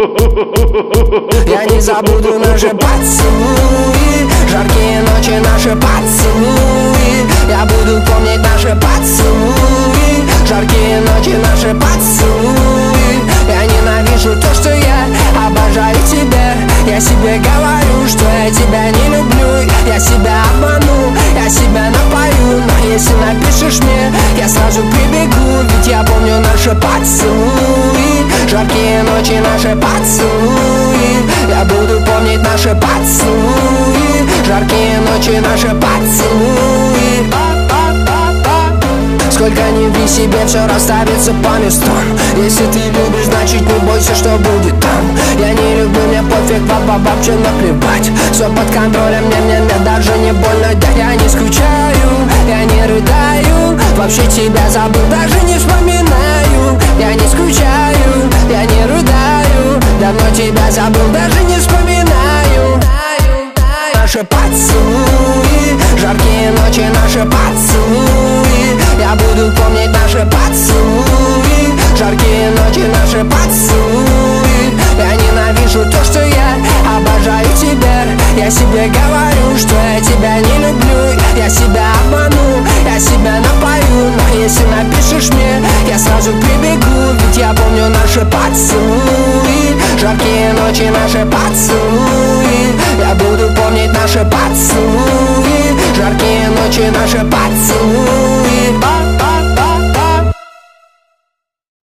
Я не забуду наши поцелуи, жаркие ночи, наши поцелуи. Я буду помнить наши поцелуи, жаркие ночи, наши поцелуи. Я ненавижу то, что я обожаю тебя. Я себе говорю, что я тебя не люблю. Я себя обману, я себя напою. Но если напишешь мне, я сразу прибегу. Ведь я помню наши поцелуи, жаркие ночи, наши поцелуи. Я буду помнить наши поцелуи, жаркие ночи, наши поцелуи. Сколько ни в себе, все расставится по местам. Если ты любишь, значит не бойся, что будет там. Я не люблю, мне пофиг, вообще наплевать. Все под контролем, мне даже не больно. Да я не скучаю, я не рыдаю. Вообще тебя забыл, даже не вспоминаю. Я не скучаю, я не рыдаю. Давно тебя забыл, даже не вспоминаю. Наши поцелуи, жаркие ночи, наши поцелуи. Я буду помнить наши поцелуи, жаркие ночи, наши поцелуи. Я ненавижу то, что я обожаю тебя. Я себе говорю, что я тебя не люблю. Я себя обману, я себя напою. Но если напишешь мне, я сразу прибегу. Ведь я помню наши поцелуи, жаркие ночи, наши поцелуи. Я буду помнить наши поцелуи, жаркие ночи, наши поцелуи.